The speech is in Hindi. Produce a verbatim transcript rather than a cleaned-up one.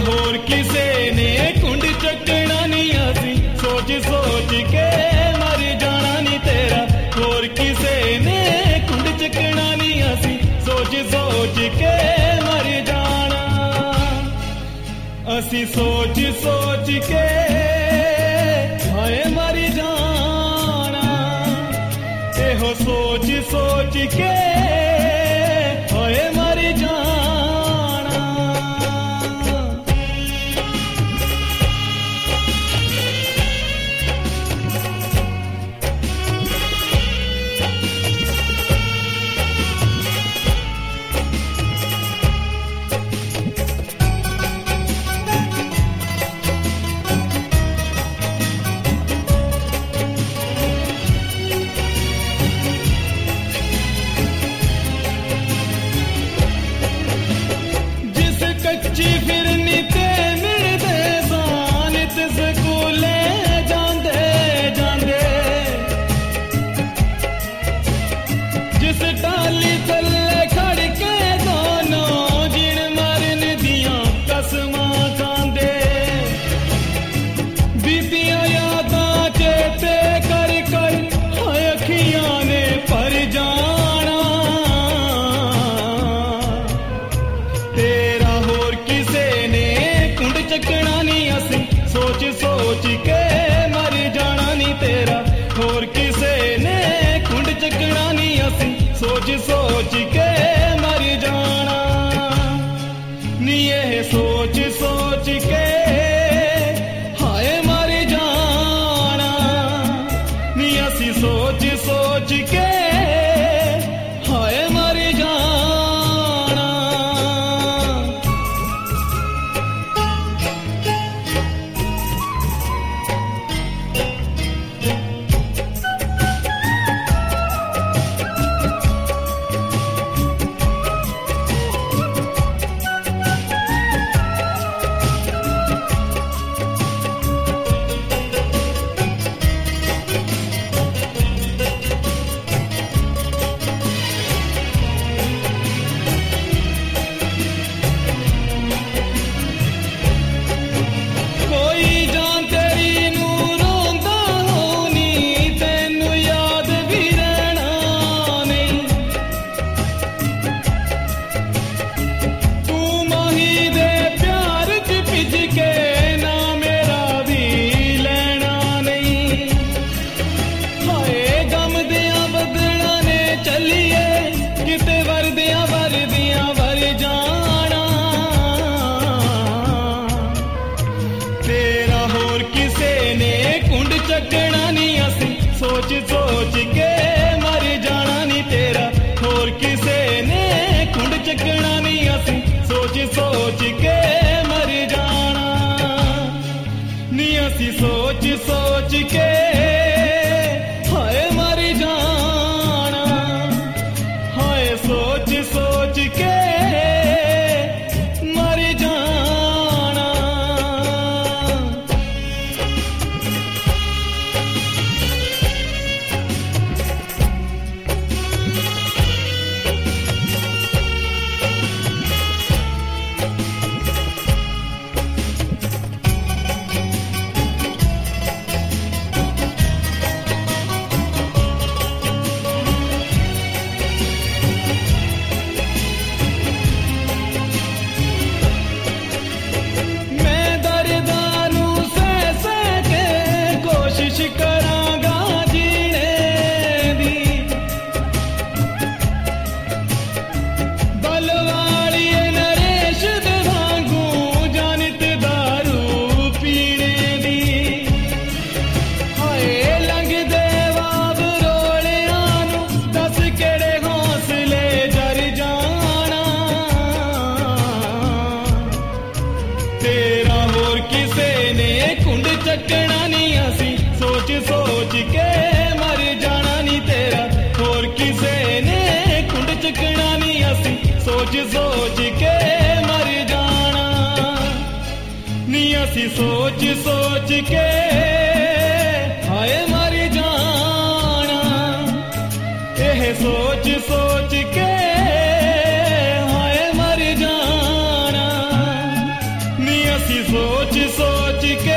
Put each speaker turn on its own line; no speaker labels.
होर किसे ने कुंड चकना नहीं असी सोच सोच के मर जाना नी तेरा होर किसे ने कुंड चकना नहीं असी सोच सोच के मर जाना असी सोच सोच के हाय मर जाना एहो सोच सोच के हाय मर जाना कच्ची फिरनी ते मिलदे सानित स्कूले जांदे जांदे जिस टाली थल्ले खड़ के दोनों जिन मरन दियां कसमां खांदे बीतियां यादां चेते कर कर हाय अखियां ने भर जाना तेरा चकना नहीं असी सोच सोच के मर जाना नी तेरा होर किसे ने कुंड चकना नहीं असी सोच सोच के मर जाना नी ये सोच सोच के हाय मर जाना नी असी सोच सोच के हाय मर जाना चकना नहीं असी सोच सोच के मर जाना नी तेरा होर किसे ने कुंड चकना नहीं असी सोच सोच के मर जाना नी असी सोच सोच के हाय मर जाना हाय सोच सोच के मर जाना चकना नहीं असी सोच सोच के मर जाना नी तेरा होर किसे ने कुंड चकना नहीं असी सोच सोच के मर जाना नी असी सोच सोच के हाय मर जाना एह सोच सोच के हाय मर जाना नी ਅਸੀਂ ਸੋਚ ਸੋਚ ਕੇ